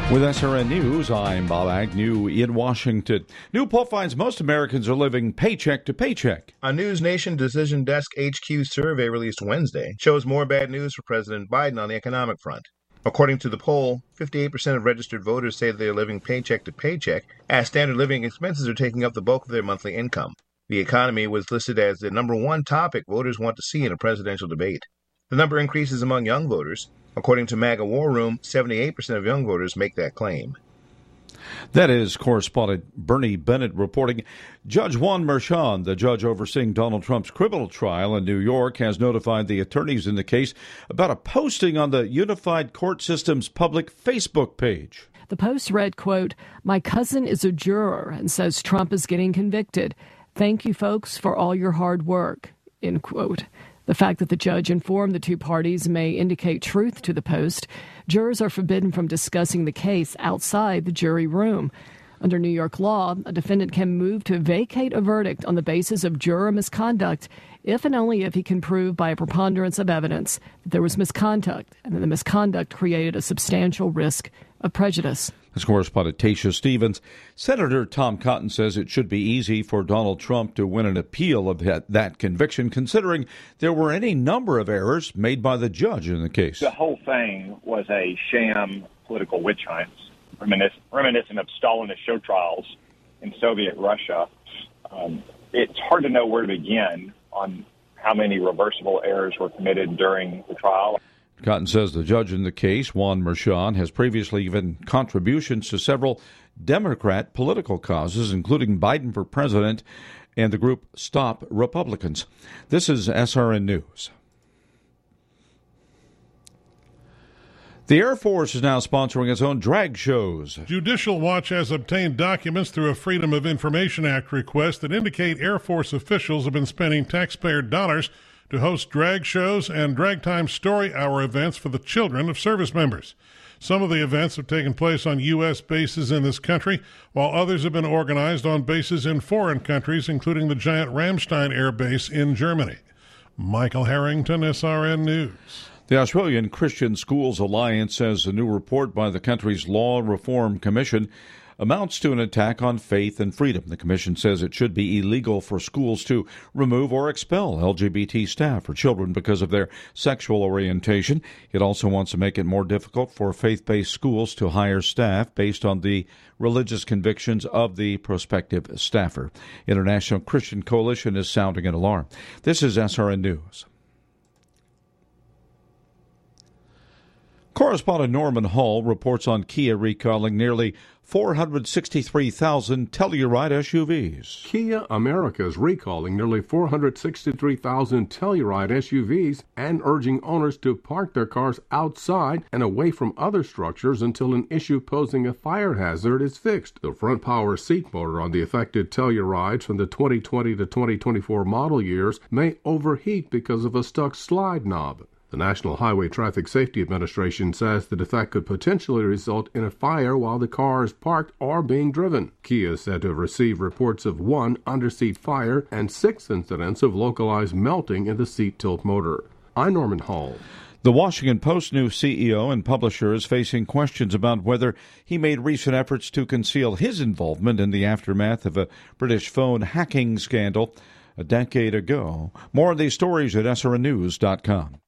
With SRN News, I'm Bob Agnew in Washington. New poll finds most Americans are living paycheck to paycheck. A News Nation Decision Desk HQ survey released Wednesday shows more bad news for President Biden on the economic front. According to the poll, 58% of registered voters say they are living paycheck to paycheck, as standard living expenses are taking up the bulk of their monthly income. The economy was listed as the number one topic voters want to see in a presidential debate. The number increases among young voters. According to MAGA War Room, 78% of young voters make that claim. That is correspondent Bernie Bennett reporting. Judge Juan Merchan, the judge overseeing Donald Trump's criminal trial in New York, has notified the attorneys in the case about a posting on the Unified Court System's public Facebook page. The post read, quote, "My cousin is a juror and says Trump is getting convicted. Thank you, folks, for all your hard work," end quote. The fact that the judge informed the two parties may indicate truth to the post. Jurors are forbidden from discussing the case outside the jury room. Under New York law, a defendant can move to vacate a verdict on the basis of juror misconduct if and only if he can prove by a preponderance of evidence that there was misconduct and that the misconduct created a substantial risk of prejudice. As correspondent Tasha Stevens, Senator Tom Cotton says it should be easy for Donald Trump to win an appeal of that conviction, considering there were any number of errors made by the judge in the case. The whole thing was a sham political witch hunt, reminiscent of Stalinist show trials in Soviet Russia. It's hard to know where to begin on how many reversible errors were committed during the trial. Cotton says the judge in the case, Juan Merchan, has previously given contributions to several Democrat political causes, including Biden for president and the group Stop Republicans. This is SRN News. The Air Force is now sponsoring its own drag shows. Judicial Watch has obtained documents through a Freedom of Information Act request that indicate Air Force officials have been spending taxpayer dollars to host drag shows and drag time story hour events for the children of service members. Some of the events have taken place on U.S. bases in this country, while others have been organized on bases in foreign countries, including the giant Ramstein Air Base in Germany. Michael Harrington, SRN News. The Australian Christian Schools Alliance says a new report by the country's Law Reform Commission amounts to an attack on faith and freedom. The commission says it should be illegal for schools to remove or expel LGBT staff or children because of their sexual orientation. It also wants to make it more difficult for faith-based schools to hire staff based on the religious convictions of the prospective staffer. International Christian Coalition is sounding an alarm. This is SRN News. Correspondent Norman Hall reports on Kia recalling nearly 463,000 Telluride SUVs. Kia America is recalling nearly 463,000 Telluride SUVs and urging owners to park their cars outside and away from other structures until an issue posing a fire hazard is fixed. The front power seat motor on the affected Tellurides from the 2020 to 2024 model years may overheat because of a stuck slide knob. The National Highway Traffic Safety Administration says the defect could potentially result in a fire while the car is parked or being driven. Kia is said to have received reports of 1 underseat fire and 6 incidents of localized melting in the seat tilt motor. I'm Norman Hall. The Washington Post's new CEO and publisher is facing questions about whether he made recent efforts to conceal his involvement in the aftermath of a British phone hacking scandal a decade ago. More of these stories at srnnews.com.